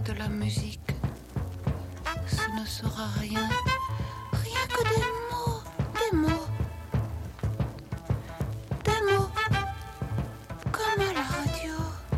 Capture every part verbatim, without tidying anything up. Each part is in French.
de la musique. Ce ne sera rien, rien que des mots, des mots, des mots, comme à la radio.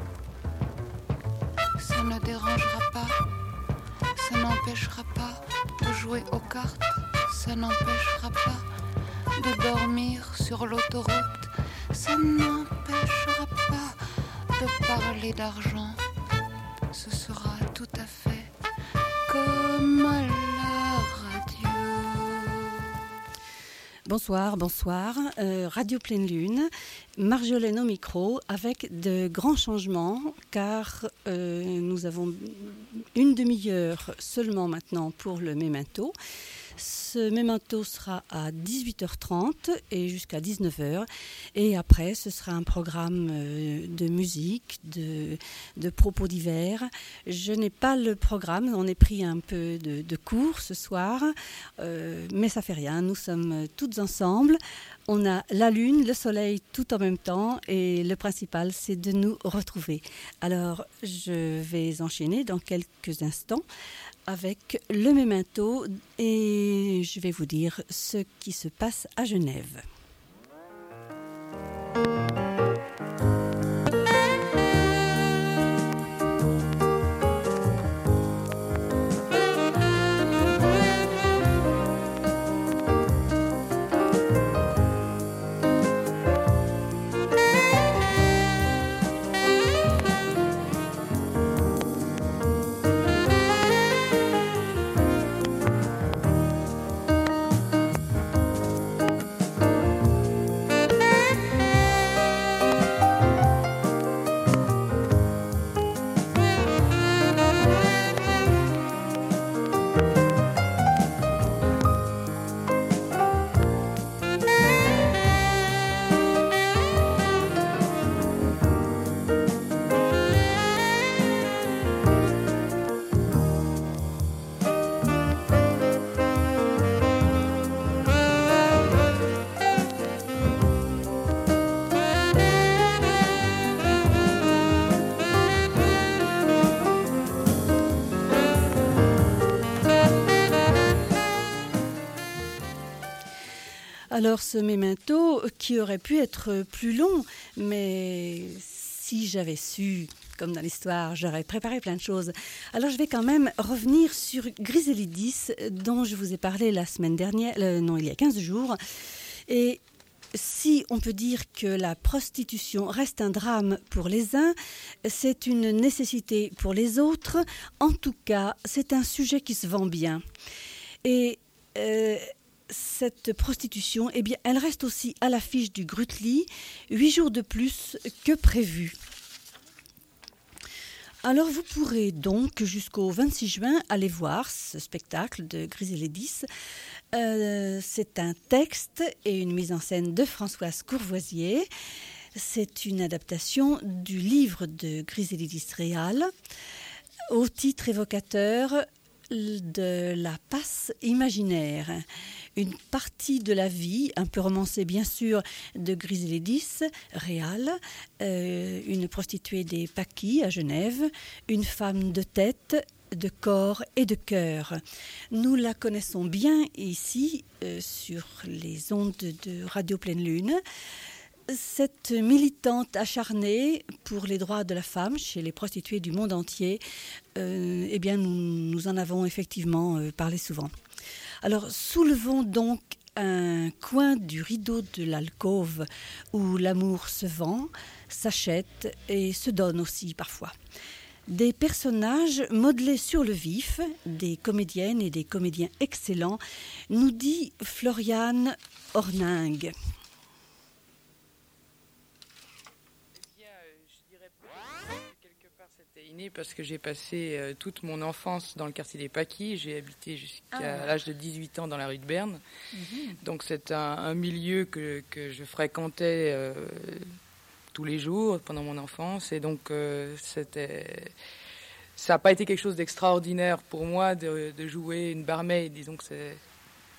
Ça ne dérangera pas, ça n'empêchera pas de jouer aux cartes, ça n'empêchera pas de dormir sur l'autoroute, ça n'empêchera pas de parler d'argent. Ce sera tout à fait comme à la radio. Bonsoir, bonsoir. Euh, Radio Pleine Lune, Marjolaine au micro, avec de grands changements, car euh, nous avons une demi-heure seulement maintenant pour le Memento. Ce Memento sera à dix-huit heures trente et jusqu'à dix-neuf heures. Et après, ce sera un programme de musique, de, de propos divers. Je n'ai pas le programme, on est pris un peu de, de cours ce soir, euh, mais ça fait rien, nous sommes toutes ensemble. On a la lune, le soleil tout en même temps et le principal, c'est de nous retrouver. Alors, je vais enchaîner dans quelques instants avec le Memento et je vais vous dire ce qui se passe à Genève. Alors ce Memento qui aurait pu être plus long, mais si j'avais su, comme dans l'histoire, j'aurais préparé plein de choses. Alors je vais quand même revenir sur Griselidis, dont je vous ai parlé la semaine dernière, euh, non il y a quinze jours. Et si on peut dire que la prostitution reste un drame pour les uns, c'est une nécessité pour les autres. En tout cas, c'est un sujet qui se vend bien. Et euh, cette prostitution, eh bien, elle reste aussi à l'affiche du Grutli, huit jours de plus que prévu. Alors vous pourrez donc jusqu'au vingt-six juin aller voir ce spectacle de Griselidis. Euh, c'est un texte et une mise en scène de Françoise Courvoisier. C'est une adaptation du livre de Griselidis Réal au titre évocateur de la passe imaginaire. Une partie de la vie, un peu romancée bien sûr, de Griselidis Réal, euh, une prostituée des Paquis à Genève, une femme de tête, de corps et de cœur. Nous la connaissons bien ici euh, sur les ondes de Radio Pleine Lune. Cette militante acharnée pour les droits de la femme chez les prostituées du monde entier, euh, eh bien nous, nous en avons effectivement euh, parlé souvent. Alors soulevons donc un coin du rideau de l'alcôve où l'amour se vend, s'achète et se donne aussi parfois. Des personnages modelés sur le vif, des comédiennes et des comédiens excellents, nous dit Floriane Horningue. Parce que j'ai passé euh, toute mon enfance dans le quartier des Paquis. J'ai habité jusqu'à ah. l'âge de dix-huit ans dans la rue de Berne. Mm-hmm. Donc c'est un, un milieu que, que je fréquentais euh, tous les jours pendant mon enfance. Et donc euh, c'était... ça n'a pas été quelque chose d'extraordinaire pour moi de, de jouer une barmaid. Disons que c'est...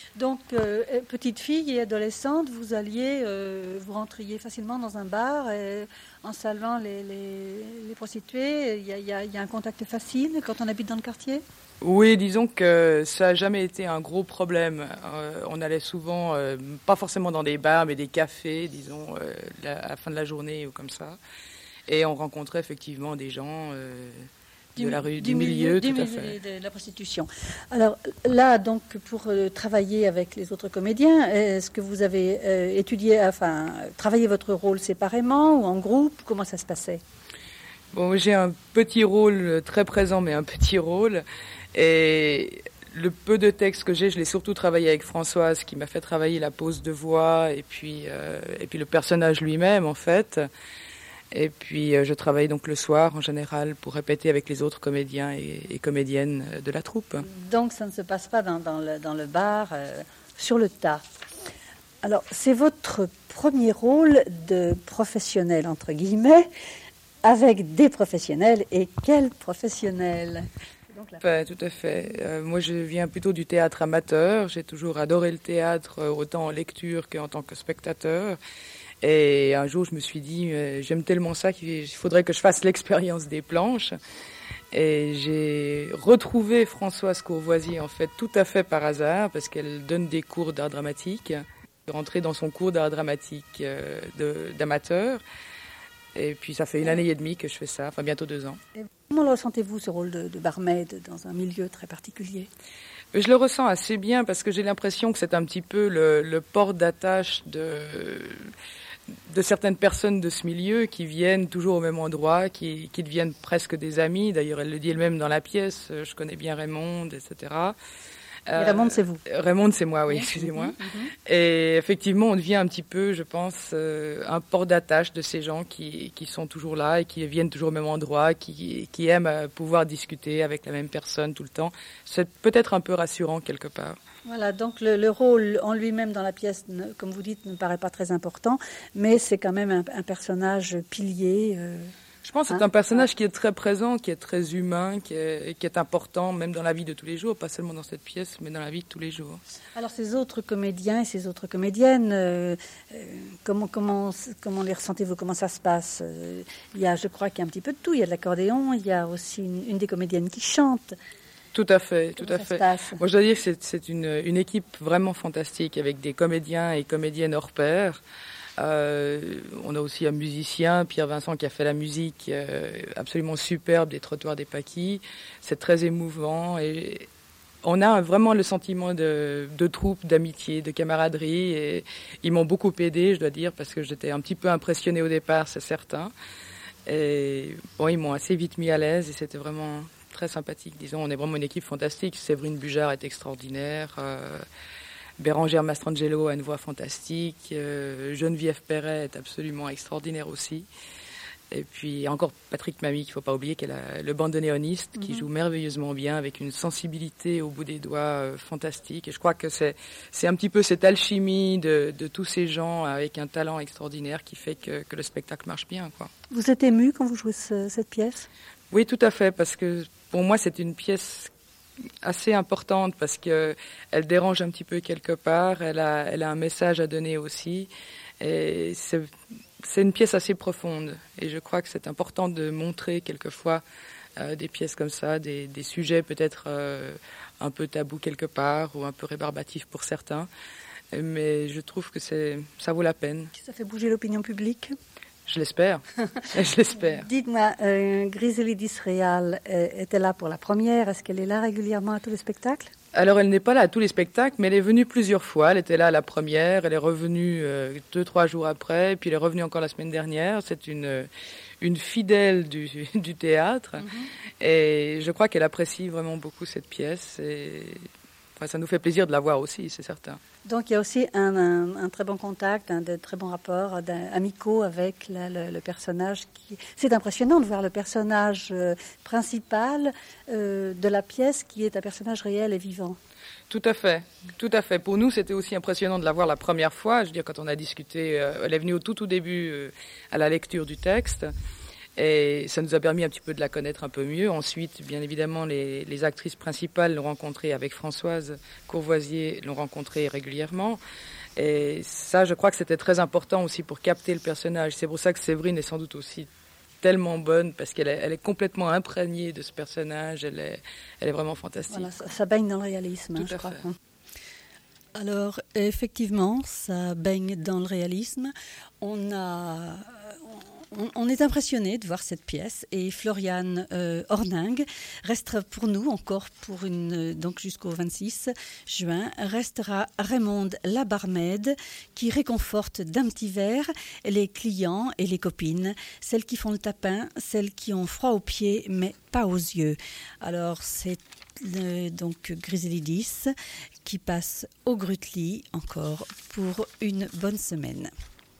Donc, euh, petite fille et adolescente, vous alliez, euh, vous rentriez facilement dans un bar et, en saluant les, les, les prostituées. Il y, a, il, y a, il y a un contact facile quand on habite dans le quartier? Oui, disons que ça n'a jamais été un gros problème. Euh, on allait souvent, euh, pas forcément dans des bars, mais des cafés, disons, euh, la, à la fin de la journée ou comme ça. Et on rencontrait effectivement des gens... Euh, De la rue, du, du milieu, milieu, tout du à milieu fait. De la prostitution. Alors là, donc, pour euh, travailler avec les autres comédiens, est-ce que vous avez euh, étudié, enfin, travaillé votre rôle séparément ou en groupe? Comment ça se passait? Bon, j'ai un petit rôle très présent, mais un petit rôle. Et le peu de texte que j'ai, je l'ai surtout travaillé avec Françoise, qui m'a fait travailler la pose de voix et puis, euh, et puis le personnage lui-même, en fait. Et puis euh, je travaille donc le soir en général pour répéter avec les autres comédiens et, et comédiennes de la troupe. Donc ça ne se passe pas dans, dans, le, dans le bar, euh, sur le tas. Alors c'est votre premier rôle de professionnel, entre guillemets, avec des professionnels. Et quels professionnels? Donc, la... Tout à fait. Euh, moi je viens plutôt du théâtre amateur. J'ai toujours adoré le théâtre, autant en lecture qu'en tant que spectateur. Et un jour, je me suis dit, euh, j'aime tellement ça qu'il faudrait que je fasse l'expérience des planches. Et j'ai retrouvé Françoise Courvoisier, en fait, tout à fait par hasard, parce qu'elle donne des cours d'art dramatique. Je suis rentrée dans son cours d'art dramatique euh, de, d'amateur. Et puis, ça fait une année et demie que je fais ça, enfin bientôt deux ans. Et comment le ressentez-vous, ce rôle de, de barmaid dans un milieu très particulier? Je le ressens assez bien, parce que j'ai l'impression que c'est un petit peu le, le port d'attache de... de certaines personnes de ce milieu qui viennent toujours au même endroit, qui, qui deviennent presque des amis. D'ailleurs, elle le dit elle-même dans la pièce, je connais bien Raymond, et cetera. Euh, Raymond, c'est vous. Raymond, c'est moi, oui, excusez-moi. Mm-hmm. Et effectivement, on devient un petit peu, je pense, euh, un port d'attache de ces gens qui, qui sont toujours là et qui viennent toujours au même endroit, qui, qui aiment pouvoir discuter avec la même personne tout le temps. C'est peut-être un peu rassurant quelque part. Voilà, donc le, le rôle en lui-même dans la pièce, ne, comme vous dites, ne paraît pas très important, mais c'est quand même un, un personnage pilier. Euh, Je pense que hein, c'est un personnage ah. qui est très présent, qui est très humain, qui est, qui est important, même dans la vie de tous les jours, pas seulement dans cette pièce, mais dans la vie de tous les jours. Alors ces autres comédiens et ces autres comédiennes, euh, euh, comment, comment, comment les ressentez-vous? Comment ça se passe? euh, Il y a, je crois qu'il y a un petit peu de tout. Il y a de l'accordéon, il y a aussi une, une des comédiennes qui chante. Tout à fait, tout à fait. Moi, je dois dire que c'est, c'est une, une équipe vraiment fantastique avec des comédiens et comédiennes hors pair. Euh, on a aussi un musicien, Pierre Vincent, qui a fait la musique euh, absolument superbe des Trottoirs des Paquis. C'est très émouvant et on a vraiment le sentiment de, de troupe, d'amitié, de camaraderie. Et ils m'ont beaucoup aidé, je dois dire, parce que j'étais un petit peu impressionnée au départ, c'est certain. Et bon, ils m'ont assez vite mis à l'aise et c'était vraiment très sympathique. Disons, on est vraiment une équipe fantastique. Séverine Bujard est extraordinaire. Euh, Bérangère Mastrangelo a une voix fantastique. Euh, Geneviève Perret est absolument extraordinaire aussi. Et puis encore Patrick Mamie, qu'il ne faut pas oublier, qui est la, le bandoneoniste, mm-hmm. qui joue merveilleusement bien, avec une sensibilité au bout des doigts euh, fantastique. Et je crois que c'est, c'est un petit peu cette alchimie de, de tous ces gens avec un talent extraordinaire qui fait que, que le spectacle marche bien, quoi. Vous êtes ému quand vous jouez ce, cette pièce? Oui, tout à fait, parce que pour moi, c'est une pièce assez importante parce que elle dérange un petit peu quelque part, elle a, elle a un message à donner aussi, et c'est, c'est une pièce assez profonde. Et je crois que c'est important de montrer quelquefois euh, des pièces comme ça, des, des sujets peut-être euh, un peu tabous quelque part ou un peu rébarbatifs pour certains. Mais je trouve que c'est, ça vaut la peine. Ça fait bouger l'opinion publique? Je l'espère. Je l'espère. Dites-moi, euh, Griselidis Réal euh, était là pour la première. Est-ce qu'elle est là régulièrement à tous les spectacles? Alors, elle n'est pas là à tous les spectacles, mais elle est venue plusieurs fois. Elle était là à la première, elle est revenue euh, deux, trois jours après, puis elle est revenue encore la semaine dernière. C'est une, une fidèle du, du théâtre. Mm-hmm. Et je crois qu'elle apprécie vraiment beaucoup cette pièce. Et enfin, ça nous fait plaisir de la voir aussi, c'est certain. Donc il y a aussi un, un, un très bon contact, un de très bons rapports amicaux avec la, le, le personnage. Qui... C'est impressionnant de voir le personnage euh, principal euh, de la pièce qui est un personnage réel et vivant. Tout à fait, tout à fait. Pour nous, c'était aussi impressionnant de la voir la première fois. Je veux dire, quand on a discuté, euh, elle est venue au tout, tout début euh, à la lecture du texte. Et ça nous a permis un petit peu de la connaître un peu mieux. Ensuite, bien évidemment, les, les actrices principales l'ont rencontrée avec Françoise Courvoisier, l'ont rencontrée régulièrement. Et ça, je crois que c'était très important aussi pour capter le personnage. C'est pour ça que Séverine est sans doute aussi tellement bonne, parce qu'elle est, elle est complètement imprégnée de ce personnage. Elle est, elle est vraiment fantastique. Voilà, ça, ça baigne dans le réalisme, hein, je crois. Fait. Alors, effectivement, ça baigne dans le réalisme. On a... On, on est impressionné de voir cette pièce et Floriane euh, Horningue restera pour nous encore pour une donc jusqu'au vingt-six juin restera Raymonde la barmaid qui réconforte d'un petit verre les clients et les copines, celles qui font le tapin, celles qui ont froid aux pieds mais pas aux yeux. Alors c'est le, donc Griselidis qui passe au Grutli encore pour une bonne semaine.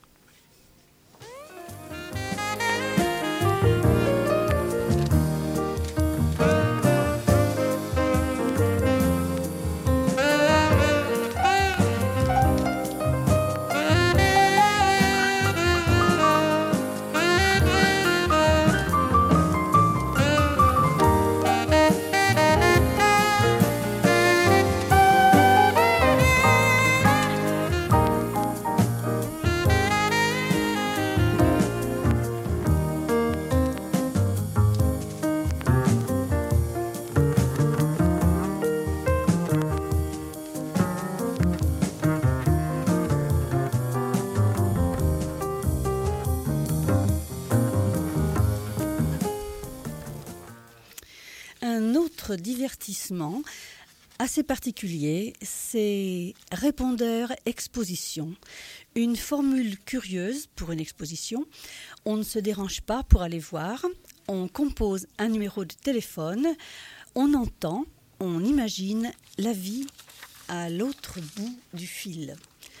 Divertissement assez particulier, c'est répondeur exposition. Une formule curieuse pour une exposition. On ne se dérange pas pour aller voir. On compose un numéro de téléphone. On entend, on imagine la vie à l'autre bout du fil.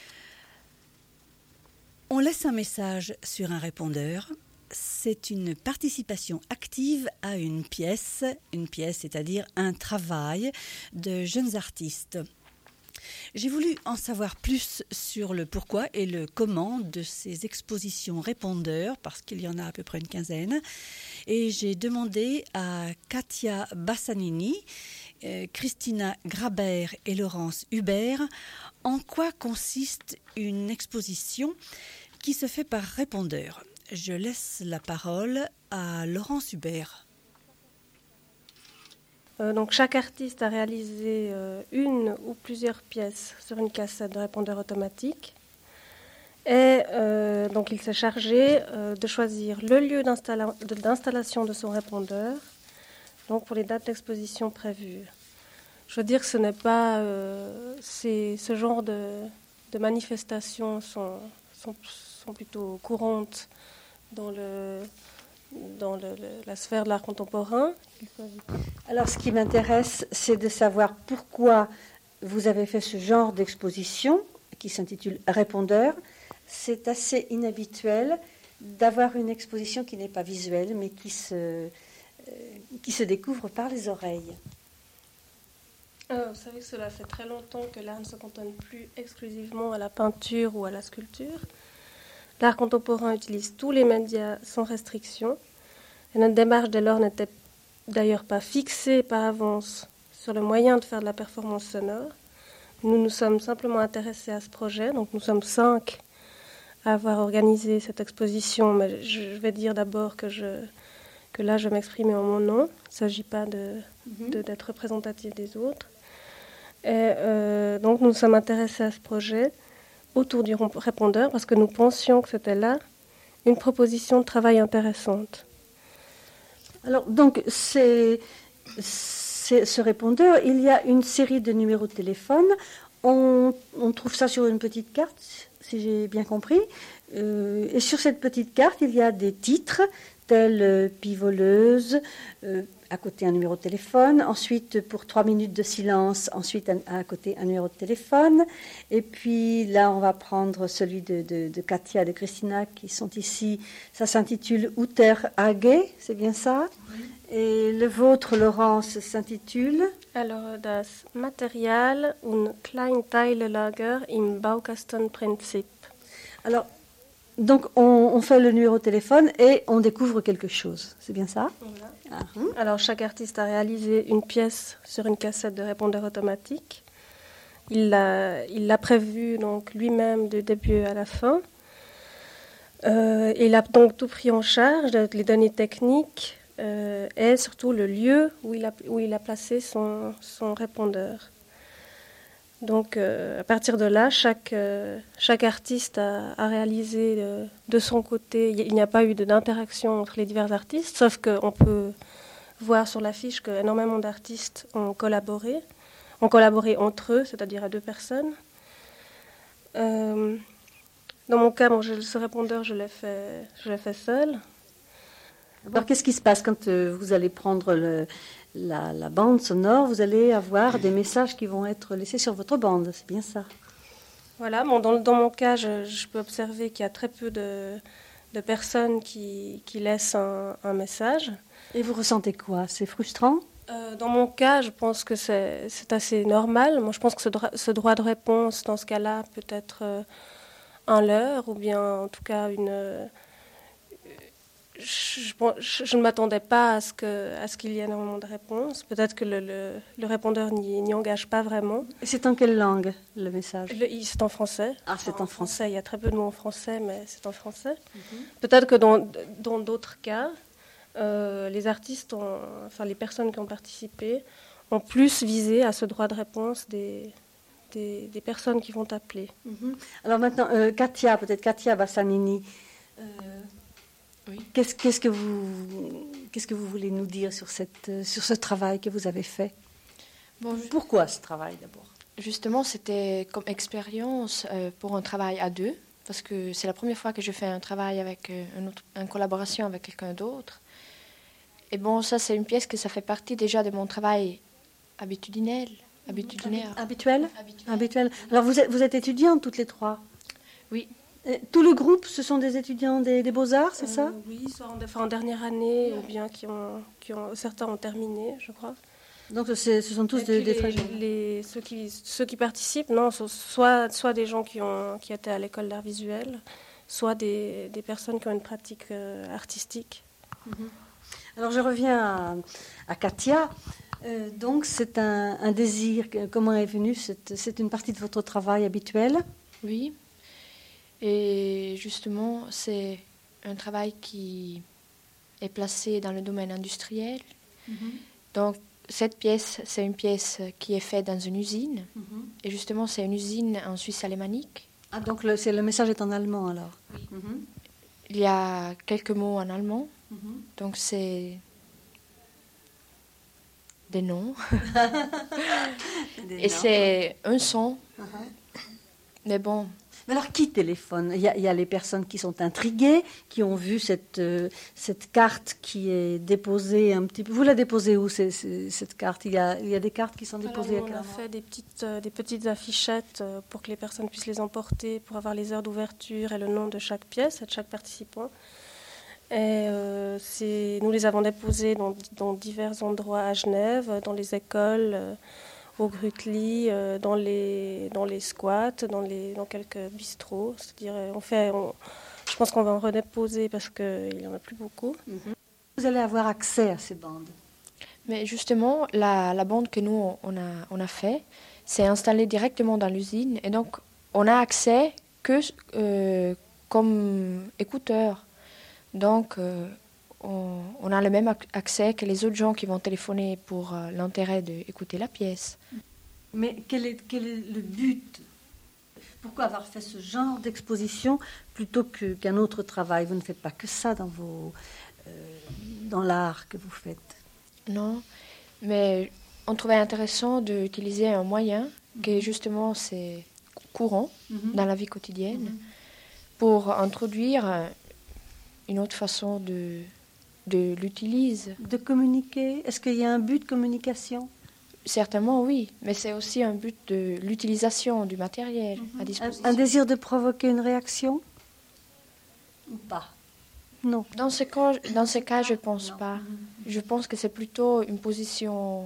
On laisse un message sur un répondeur. C'est une participation active à une pièce, une pièce, c'est-à-dire un travail de jeunes artistes. J'ai voulu en savoir plus sur le pourquoi et le comment de ces expositions répondeurs, parce qu'il y en a à peu près une quinzaine, et j'ai demandé à Katia Bassanini, euh, Christina Grabert et Laurence Hubert en quoi consiste une exposition qui se fait par répondeur. Je laisse la parole à Laurence Hubert. Euh, donc chaque artiste a réalisé euh, une ou plusieurs pièces sur une cassette de répondeur automatique. Et euh, donc il s'est chargé euh, de choisir le lieu d'installa- de, d'installation de son répondeur, donc pour les dates d'exposition prévues. Je veux dire que ce n'est pas... Euh, c'est, ce genre de, de manifestations sont, sont, sont plutôt courantes dans, le, dans le, le, la sphère de l'art contemporain. Alors, ce qui m'intéresse, c'est de savoir pourquoi vous avez fait ce genre d'exposition qui s'intitule Répondeur. C'est assez inhabituel d'avoir une exposition qui n'est pas visuelle, mais qui se, euh, qui se découvre par les oreilles. Euh, vous savez que cela fait très longtemps que l'art ne se cantonne plus exclusivement à la peinture ou à la sculpture. L'art contemporain utilise tous les médias sans restriction. Et notre démarche dès lors n'était d'ailleurs pas fixée par avance sur le moyen de faire de la performance sonore. Nous nous sommes simplement intéressés à ce projet. Donc nous sommes cinq à avoir organisé cette exposition. Mais je vais dire d'abord que, je, que là je m'exprime en mon nom. Il ne s'agit pas de, mm-hmm. de, d'être représentatif des autres. Et euh, donc nous nous sommes intéressés à ce projet autour du répondeur parce que nous pensions que c'était là une proposition de travail intéressante. Alors donc c'est, c'est ce répondeur, il y a une série de numéros de téléphone, on, on trouve ça sur une petite carte, si j'ai bien compris, euh, et sur cette petite carte il y a des titres tels euh, pivoleuse, euh, à côté un numéro de téléphone, ensuite pour trois minutes de silence, ensuite à, à côté un numéro de téléphone, et puis là on va prendre celui de, de, de Katia et de Christina qui sont ici, ça s'intitule Uter Hage, c'est bien ça? Oui. Et le vôtre, Laurence, s'intitule? Alors, das Material und Kleinteillager im Baukastenprinzip. Alors, Donc, on, on fait le numéro de téléphone et on découvre quelque chose. C'est bien ça? Voilà. Ah, hum. Alors, chaque artiste a réalisé une pièce sur une cassette de répondeur automatique. Il l'a, il l'a prévu donc lui-même du début à la fin. Euh, il a donc tout pris en charge, les données techniques euh, et surtout le lieu où il a, où il a placé son, son répondeur. Donc, euh, à partir de là, chaque, euh, chaque artiste a, a réalisé euh, de son côté. Il n'y a pas eu d'interaction entre les divers artistes, sauf qu'on peut voir sur l'affiche qu'énormément d'artistes ont collaboré, ont collaboré entre eux, c'est-à-dire à deux personnes. Euh, dans mon cas, bon, je, ce répondeur, je l'ai fait, je l'ai fait seul. Alors, qu'est-ce qui se passe quand euh, vous allez prendre le, la, la bande sonore? Vous allez avoir des messages qui vont être laissés sur votre bande, c'est bien ça? Voilà, bon, dans, dans mon cas, je, je peux observer qu'il y a très peu de, de personnes qui, qui laissent un, un message. Et vous ressentez quoi? C'est frustrant? Euh, dans mon cas, je pense que c'est, c'est assez normal. Moi, je pense que ce, droit, ce droit de réponse, dans ce cas-là, peut être euh, un leurre, ou bien en tout cas une... Euh, je, je, je ne m'attendais pas à ce, que, à ce qu'il y ait énormément de réponses. Peut-être que le, le, le répondeur n'y, n'y engage pas vraiment. Et c'est en quelle langue, le message? Le, c'est en français. Ah, c'est enfin, en français. Il y a très peu de mots en français, mais c'est en français. Mm-hmm. Peut-être que dans, dans d'autres cas, euh, les artistes, ont, enfin les personnes qui ont participé, ont plus visé à ce droit de réponse des, des, des personnes qui vont appeler. Mm-hmm. Alors maintenant, euh, Katia, peut-être Katia Bassanini. Euh, Oui. Qu'est-ce, qu'est-ce, que vous, qu'est-ce que vous voulez nous dire sur, cette, sur ce travail que vous avez fait? Bon, Pourquoi ce travail d'abord? Justement, c'était comme expérience euh, pour un travail à deux, parce que c'est la première fois que je fais un travail avec euh, un autre, une collaboration avec quelqu'un d'autre. Et bon, ça, c'est une pièce que ça fait partie déjà de mon travail habitudinel, habitudinaire. Habituel? Habituel. Habituel. Alors vous êtes, vous êtes étudiantes toutes les trois? Oui. Et tout le groupe, ce sont des étudiants des, des Beaux-Arts, c'est Euh, ça? Oui, soit en, enfin, en dernière année, ou bien qui ont, qui ont, certains ont terminé, je crois. Donc ce sont tous Et des, puis des les, très jeunes. les- ceux, qui, ceux qui participent, non, sont soit, soit des gens qui, ont, qui étaient à l'école d'art visuel, soit des, des personnes qui ont une pratique euh, artistique. Alors je reviens à, à Katia. Euh, donc c'est un, un désir. Comment est venu? C'est, c'est une partie de votre travail habituel? Oui. Et justement, c'est un travail qui est placé dans le domaine industriel. Mm-hmm. Donc, cette pièce, c'est une pièce qui est faite dans une usine. Mm-hmm. Et justement, c'est une usine en Suisse alémanique. Ah, donc le, c'est, le message est en allemand alors? Oui. Mm-hmm. Il y a quelques mots en allemand. Mm-hmm. Donc, c'est des noms. Des Et noms. c'est un son. Uh-huh. Mais bon. Mais alors, qui téléphone? Il y, a, il y a les personnes qui sont intriguées, qui ont vu cette, euh, cette carte qui est déposée un petit peu. Vous la déposez où, c'est, c'est, cette carte? il y, a, il y a des cartes qui sont déposées Alors, à on a quel fait des petites, euh, des petites affichettes euh, pour que les personnes puissent les emporter, pour avoir les heures d'ouverture et le nom de chaque pièce et de chaque participant. Et euh, c'est, nous les avons déposées dans, dans divers endroits à Genève, dans les écoles, euh, au Grutli, euh, dans, les, dans les squats, dans, les, dans quelques bistrots. C'est-à-dire, on fait, on, je pense qu'on va en redéposer parce qu'il n'y en a plus beaucoup. Mm-hmm. Vous allez avoir accès à ces bandes? Mais justement, la, la bande que nous, on a, on a fait, c'est installée directement dans l'usine. Et donc, on a accès que euh, comme écouteur. Donc, euh, on, on a le même accès que les autres gens qui vont téléphoner pour euh, l'intérêt d'écouter la pièce. Mais quel est, quel est le but? Pourquoi avoir fait ce genre d'exposition plutôt que, qu'un autre travail? Vous ne faites pas que ça dans, vos, euh, dans l'art que vous faites? Non, mais on trouvait intéressant d'utiliser un moyen mm-hmm. qui, justement, c'est courant mm-hmm. dans la vie quotidienne mm-hmm. pour introduire une autre façon de, de l'utiliser. De communiquer? Est-ce qu'il y a un but de communication? Certainement, oui. Mais c'est aussi un but de l'utilisation du matériel mm-hmm. à disposition. Un, un désir de provoquer une réaction? Ou pas? Non. Dans ce cas, dans ce cas je ne pense non. pas. Mm-hmm. Je pense que c'est plutôt une position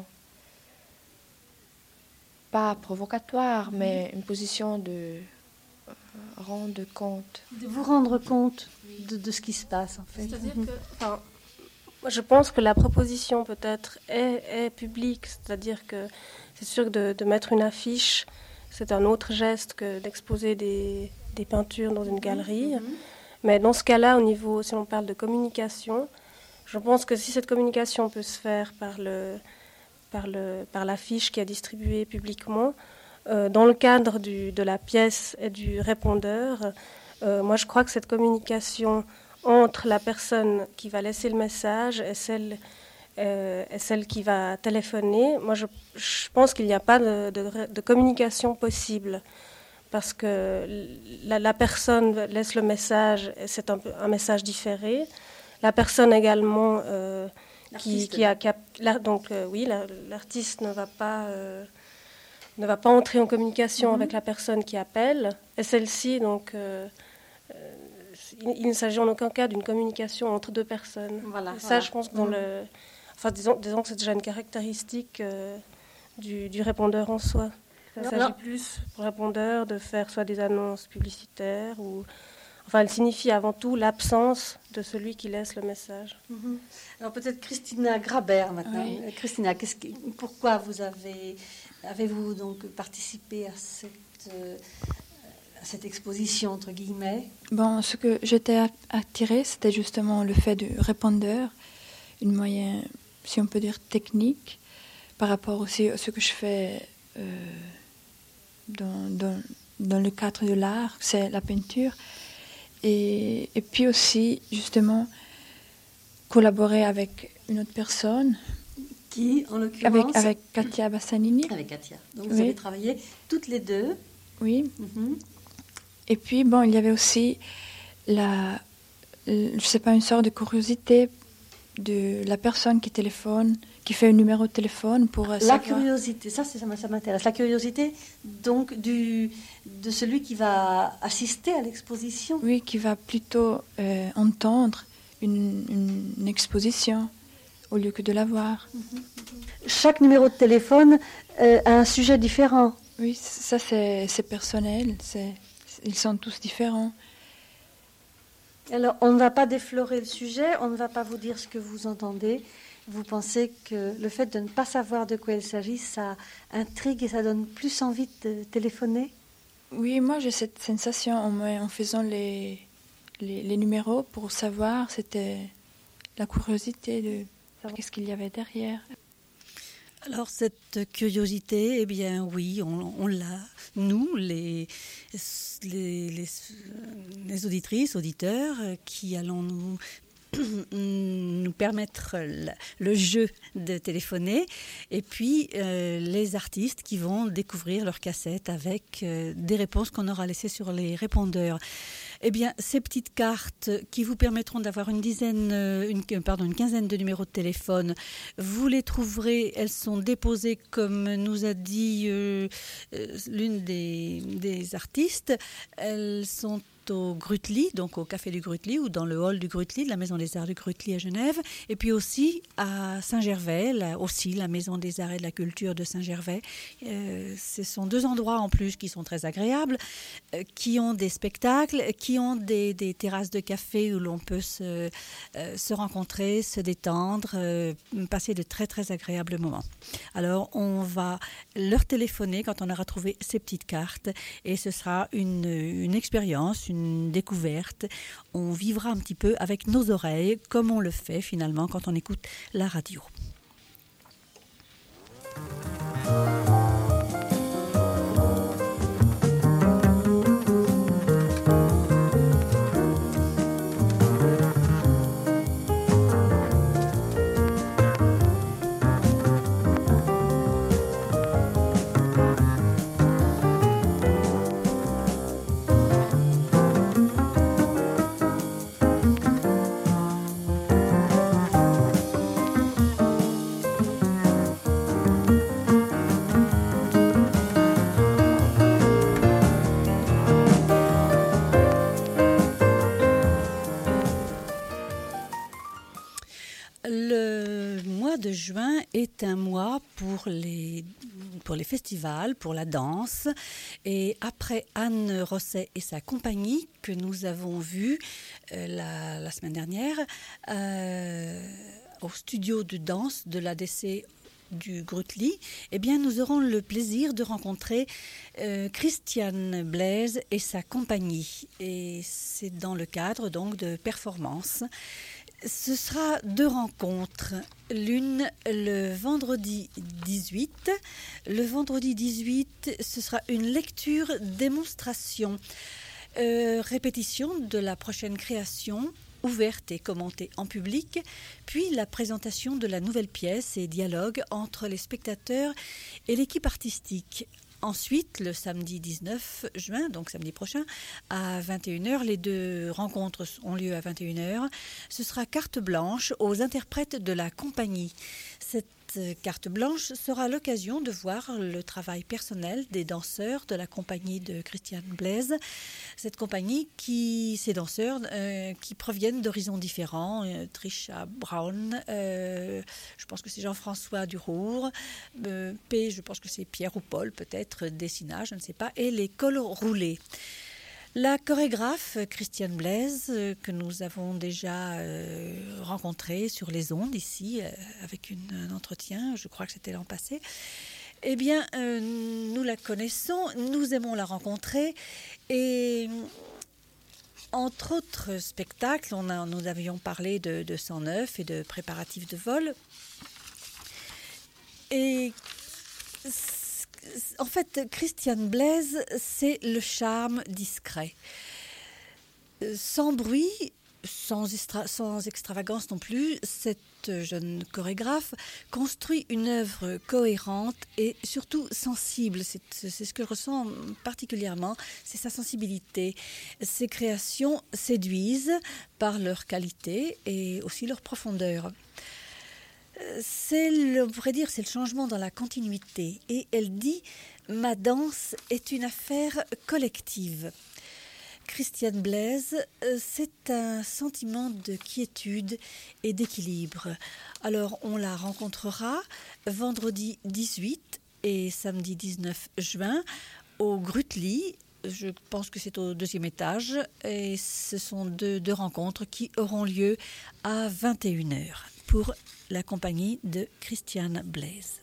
pas provocatoire, mm-hmm. mais une position de rendre compte. De vous rendre compte de, de ce qui se passe, en fait. C'est-à-dire que, enfin, moi, je pense que la proposition peut-être est, est publique, c'est-à-dire que c'est sûr que de, de mettre une affiche, c'est un autre geste que d'exposer des, des peintures dans une galerie. Mm-hmm. Mais dans ce cas-là, au niveau, si on parle de communication, je pense que si cette communication peut se faire par, le, par, le, par l'affiche qui est distribuée publiquement, euh, dans le cadre du, de la pièce et du répondeur, euh, moi je crois que cette communication entre la personne qui va laisser le message et celle, euh, et celle qui va téléphoner, moi je, je pense qu'il n'y a pas de, de, de communication possible. Parce que la, la personne laisse le message, et c'est un, un message différé. La personne également, euh, qui, qui a, qui a la, donc euh, oui, la, l'artiste ne va pas euh, ne va pas entrer en communication mm-hmm. avec la personne qui appelle, et celle-ci donc euh, euh, il, il ne s'agit en aucun cas d'une communication entre deux personnes. Voilà, et ça, voilà. Je pense que dans mm-hmm. le, enfin disons, disons que c'est déjà une caractéristique euh, du, du répondeur en soi. Il s'agit Alors, plus pour le répondeur de faire soit des annonces publicitaires ou... Enfin, elle signifie avant tout l'absence de celui qui laisse le message. Mm-hmm. Alors peut-être Christina Grabert maintenant. Oui. Euh, Christina, qu'est-ce que, pourquoi vous avez, avez-vous donc participé à cette, euh, à cette exposition, entre guillemets? Bon, ce que j'étais attirée, c'était justement le fait du répondeur, une moyen, si on peut dire, technique, par rapport aussi à ce que je fais... Euh, Dans, dans, dans le cadre de l'art, c'est la peinture. Et, et puis aussi, justement, collaborer avec une autre personne. Qui, en l'occurrence Avec, avec Katia Bassanini. Avec Katia. Donc vous oui. avez travaillé toutes les deux. Oui. Mm-hmm. Et puis, bon, il y avait aussi, la, je ne sais pas, une sorte de curiosité de la personne qui téléphone, qui fait un numéro de téléphone pour la savoir... curiosité, ça, c'est, ça m'intéresse. La curiosité, donc, du, de celui qui va assister à l'exposition. Oui, qui va plutôt euh, entendre une, une, une exposition au lieu que de la voir. Mm-hmm. Chaque numéro de téléphone euh, a un sujet différent. Oui, ça, c'est, c'est personnel. C'est, ils sont tous différents. Alors, on ne va pas déflorer le sujet, on ne va pas vous dire ce que vous entendez. Vous pensez que le fait de ne pas savoir de quoi il s'agit, ça intrigue et ça donne plus envie de téléphoner? Oui, moi j'ai cette sensation en, en faisant les, les, les numéros pour savoir, c'était la curiosité de savoir qu'est-ce qu'il y avait derrière. Alors cette curiosité, eh bien oui, on, on l'a, nous, les, les, les, les auditrices, auditeurs, qui allons nous, nous permettre le, le jeu de téléphoner, et puis euh, les artistes qui vont découvrir leurs cassettes avec euh, des réponses qu'on aura laissées sur les répondeurs. Eh bien, ces petites cartes qui vous permettront d'avoir une dizaine, une, pardon, une quinzaine de numéros de téléphone, vous les trouverez, elles sont déposées, comme nous a dit euh, l'une des, des artistes, elles sont au Grutli, donc au Café du Grutli ou dans le hall du Grutli, de la Maison des Arts du Grutli à Genève, et puis aussi à Saint-Gervais, là, aussi la Maison des Arts et de la Culture de Saint-Gervais. Euh, ce sont deux endroits en plus qui sont très agréables, euh, qui ont des spectacles, qui ont des, des terrasses de café où l'on peut se, euh, se rencontrer, se détendre, euh, passer de très très agréables moments. Alors on va leur téléphoner quand on aura trouvé ces petites cartes, et ce sera une, une expérience, une une découverte. On vivra un petit peu avec nos oreilles, comme on le fait finalement quand on écoute la radio. Le mois de juin est un mois pour les pour les festivals, pour la danse. Et après Anne Rosset et sa compagnie, que nous avons vue euh, la, la semaine dernière, euh, au studio de danse de l'A D C du Grutli, eh bien, nous aurons le plaisir de rencontrer euh, Christiane Blaise et sa compagnie. Et c'est dans le cadre donc de performances. Ce sera deux rencontres. L'une le vendredi dix-huit. Le vendredi dix-huit, ce sera une lecture démonstration, euh, répétition de la prochaine création, ouverte et commentée en public, puis la présentation de la nouvelle pièce et dialogue entre les spectateurs et l'équipe artistique. Ensuite, le samedi dix-neuf juin, donc samedi prochain, à vingt et une heures, les deux rencontres ont lieu à vingt et une heures. Ce sera carte blanche aux interprètes de la compagnie. Cette carte blanche sera l'occasion de voir le travail personnel des danseurs de la compagnie de Christiane Blaise. Cette compagnie, qui, ces danseurs euh, qui proviennent d'horizons différents, euh, Trisha Brown, euh, je pense que c'est Jean-François Durour, euh, P, je pense que c'est Pierre ou Paul, peut-être Dessina, je ne sais pas, et les cols roulés. La chorégraphe Christiane Blaise, euh, que nous avons déjà euh, rencontrée sur les ondes ici, euh, avec une, un entretien, je crois que c'était l'an passé, eh bien, euh, nous la connaissons, nous aimons la rencontrer, et entre autres spectacles, on a, nous avions parlé de, de cent neuf et de préparatifs de vol, et en fait, Christiane Blaise, c'est le charme discret. Sans bruit, sans, extra, sans extravagance non plus, cette jeune chorégraphe construit une œuvre cohérente et surtout sensible. C'est, c'est ce que je ressens particulièrement, c'est sa sensibilité. Ses créations séduisent par leur qualité et aussi leur profondeur. C'est, le, on pourrait dire, c'est le changement dans la continuité. Et elle dit « Ma danse est une affaire collective ». Christiane Blaise, c'est un sentiment de quiétude et d'équilibre. Alors, on la rencontrera vendredi dix-huit et samedi dix-neuf juin au Grutli. Je pense que c'est au deuxième étage. Et ce sont deux, deux rencontres qui auront lieu à vingt et une heures pour la compagnie de Christiane Blaise.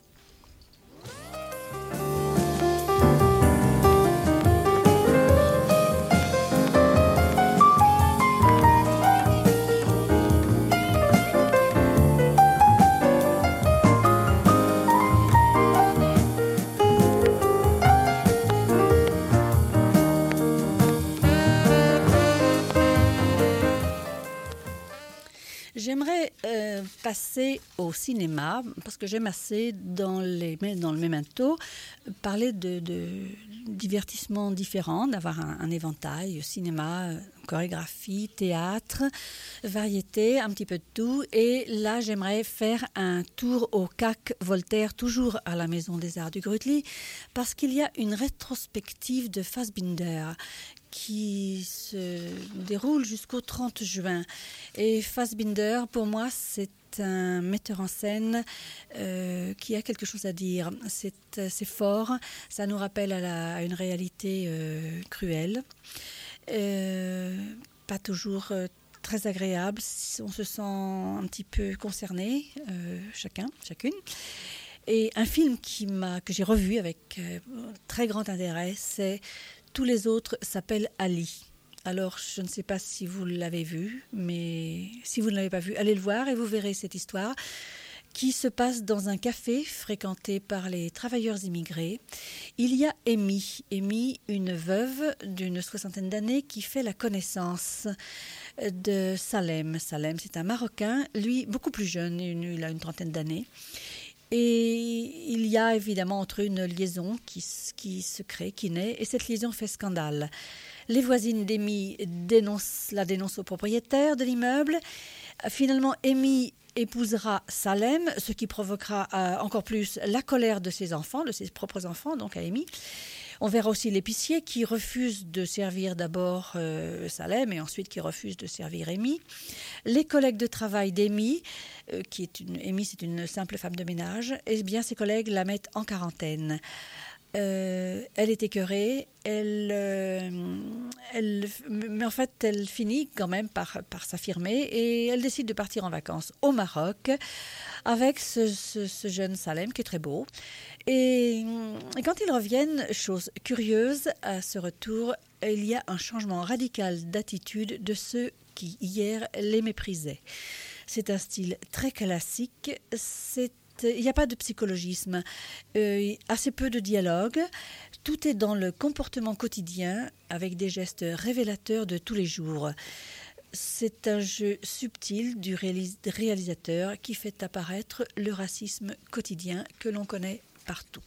J'aimerais euh, passer au cinéma, parce que j'aime assez, dans, les, dans le Memento, parler de, de divertissements différents, d'avoir un, un éventail, cinéma, chorégraphie, théâtre, variété, un petit peu de tout. Et là, j'aimerais faire un tour au C A C Voltaire, toujours à la Maison des Arts du Grutli, parce qu'il y a une rétrospective de Fassbinder qui se déroule jusqu'au trente juin. Et Fassbinder, pour moi, c'est un metteur en scène euh, qui a quelque chose à dire. C'est, c'est fort, ça nous rappelle à, la, à une réalité euh, cruelle, euh, pas toujours euh, très agréable. On se sent un petit peu concerné, euh, chacun, chacune. Et un film qui m'a, que j'ai revu avec euh, très grand intérêt, c'est Tous les autres s'appellent Ali. Alors, je ne sais pas si vous l'avez vu, mais si vous ne l'avez pas vu, allez le voir et vous verrez cette histoire qui se passe dans un café fréquenté par les travailleurs immigrés. Il y a Amy, Amy, une veuve d'une soixantaine d'années qui fait la connaissance de Salem. Salem, c'est un Marocain, lui beaucoup plus jeune, il a une trentaine d'années. Et il y a évidemment entre eux une liaison qui, qui se crée, qui naît, et cette liaison fait scandale. Les voisines d'Amy dénoncent, la dénoncent au propriétaire de l'immeuble. Finalement, Amy épousera Salem, ce qui provoquera euh, encore plus la colère de ses enfants, de ses propres enfants, donc à Amy. On verra aussi l'épicier qui refuse de servir d'abord euh, Salem et ensuite qui refuse de servir Amy. Les collègues de travail d'Amy, euh, qui est une, Amy c'est une simple femme de ménage, eh bien ses collègues la mettent en quarantaine. Euh, elle est écœurée, elle, euh, elle, mais en fait elle finit quand même par, par s'affirmer et elle décide de partir en vacances au Maroc avec ce, ce, ce jeune Salem qui est très beau. Et, et quand ils reviennent, chose curieuse, à ce retour, il y a un changement radical d'attitude de ceux qui hier les méprisaient. C'est un style très classique, c'est il n'y a pas de psychologisme, euh, assez peu de dialogue, tout est dans le comportement quotidien avec des gestes révélateurs de tous les jours. C'est un jeu subtil du réalis- réalisateur qui fait apparaître le racisme quotidien que l'on connaît partout.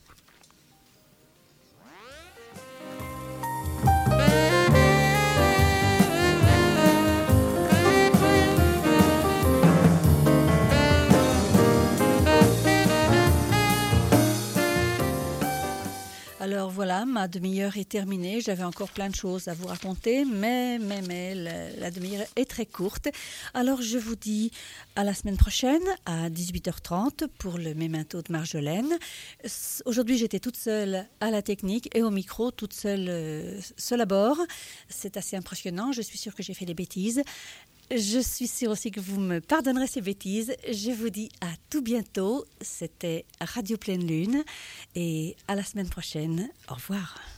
Alors voilà, ma demi-heure est terminée. J'avais encore plein de choses à vous raconter, mais, mais, mais la, la demi-heure est très courte. Alors je vous dis à la semaine prochaine à dix-huit heures trente pour le Memento de Marjolaine. Aujourd'hui, j'étais toute seule à la technique et au micro, toute seule, euh, seule à bord. C'est assez impressionnant. Je suis sûre que j'ai fait des bêtises. Je suis sûre aussi que vous me pardonnerez ces bêtises. Je vous dis à tout bientôt. C'était Radio Pleine Lune et à la semaine prochaine. Au revoir.